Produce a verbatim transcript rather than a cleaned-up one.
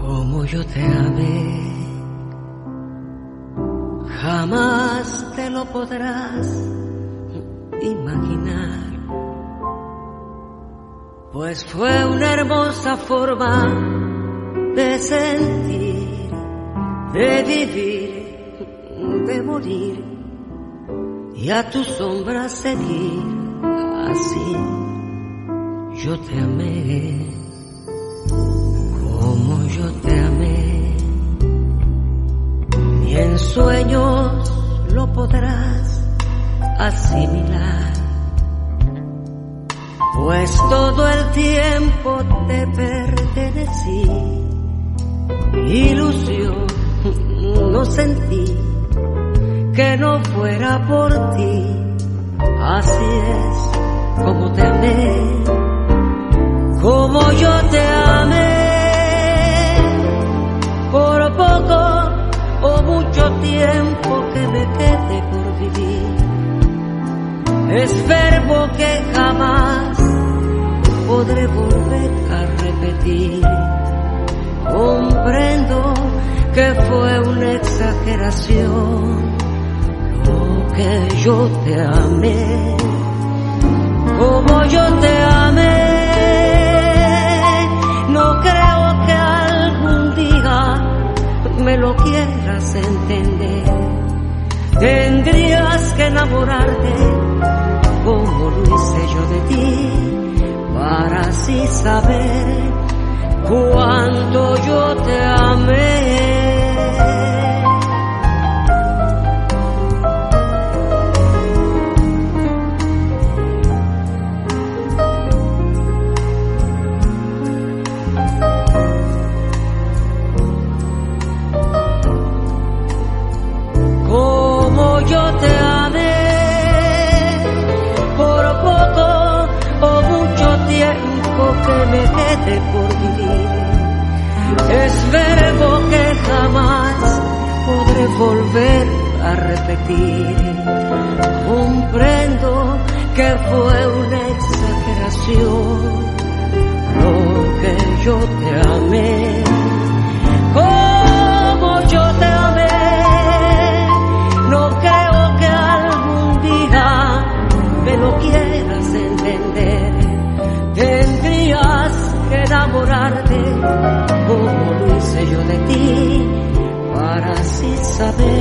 Como yo te amé, jamás te lo podrás imaginar, pues fue una hermosa forma de sentir, de vivir, de morir y a tu sombra seguir. Así yo te amé, como yo te amé, ni en sueños lo podrás asimilar, pues todo el tiempo te pertenecí. Ilusión no sentí que no fuera por ti. Así es como te amé, como yo te amé, por poco o mucho tiempo que me quede por vivir. Es verbo que jamás podré volver a repetir. Comprendo que fue una exageración lo que yo te amé, como yo te amé. No creo que algún día me lo quieras entender. Tendrías que enamorarte como lo hice yo de ti, para así saber cuánto yo te amé. Como yo te amé, por poco o mucho tiempo que me quede por vivir. Es verbo que jamás podré volver a repetir. Comprendo que fue una exageración lo que yo te amé, como yo te amé. No creo que algún día me lo quieras entender. Tendrías que enamorarte como lo hice yo de ti, para así saber